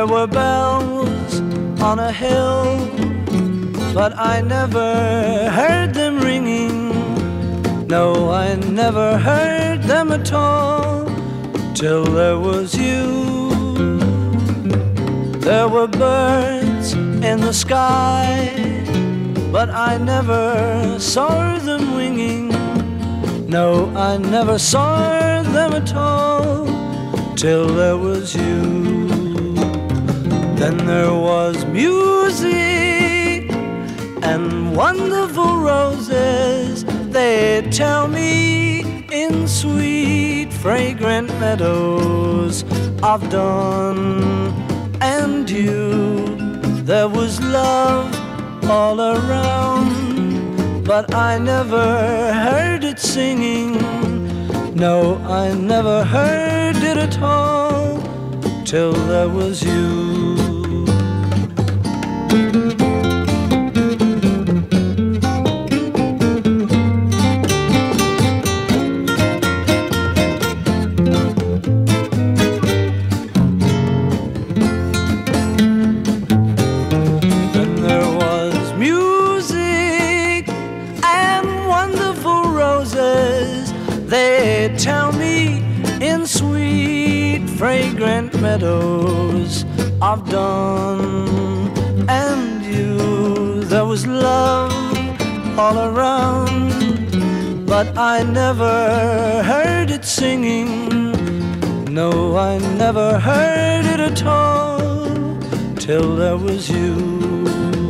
There were bells on a hill, but I never heard them ringing. No, I never heard them at all, till there was you. There were birds in the sky, but I never saw them winging. No, I never saw them at all, till there was you. Then there was music and wonderful roses, they tell me, in sweet fragrant meadows of dawn and dew. There was love all around, but I never heard it singing. No, I never heard it at all, till there was you. They tell me, in sweet fragrant meadows of dawn and you. There was love all around, but I never heard it singing. No, I never heard it at all, till there was you.